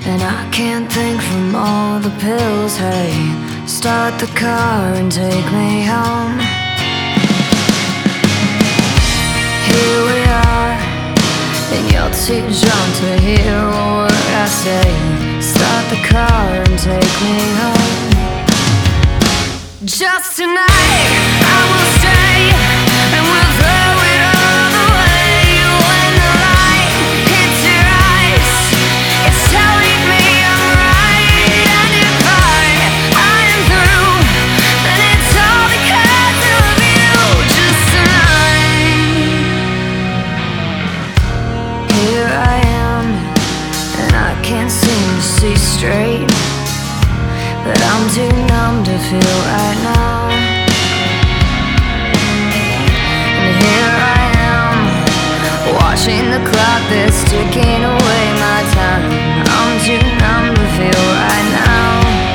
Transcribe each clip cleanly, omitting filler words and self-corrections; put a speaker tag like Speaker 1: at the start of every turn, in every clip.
Speaker 1: And I can't think from all the pills. Hey, start the car and take me home. Here we are, and you're too drunk to hear a word I say. Start the car and take me home. Just tonight, I will stay, and we'll throw it all away. When the light hits your eyes, it's telling me I'm right. And if I am through, then it's all because of you. Just tonight. Here I am, and I can't seem to see straight, but I'm too numb to feel right now. And here I am, watching the clock that's ticking away my time. I'm too numb to feel right now.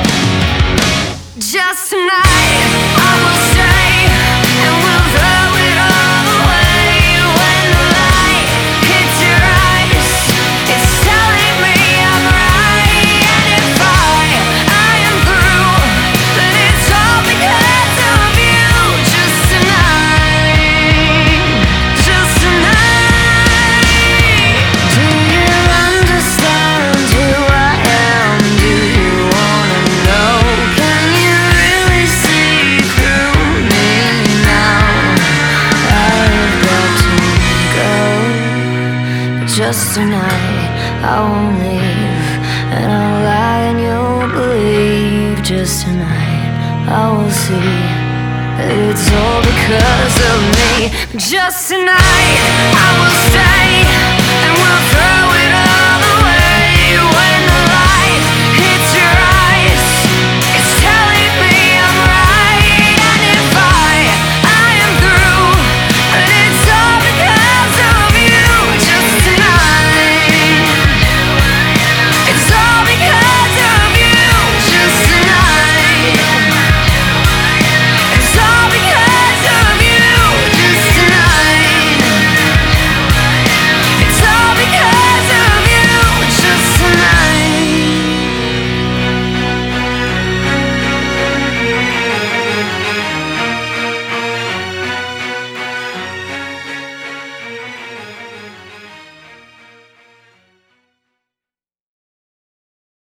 Speaker 1: Just tonight, I will stay, and we'll throw it all away. When the light hits your eyes, it's telling me I'm right. And if I am through, then it's all because of you. Just tonight, just tonight. Do you understand who I am? Do you wanna know? Can you really see through me now? I've got to go, but just tonight I won't leave, and I'll lie and you'll believe. Just tonight I will see that it's all because of me. Just tonight I will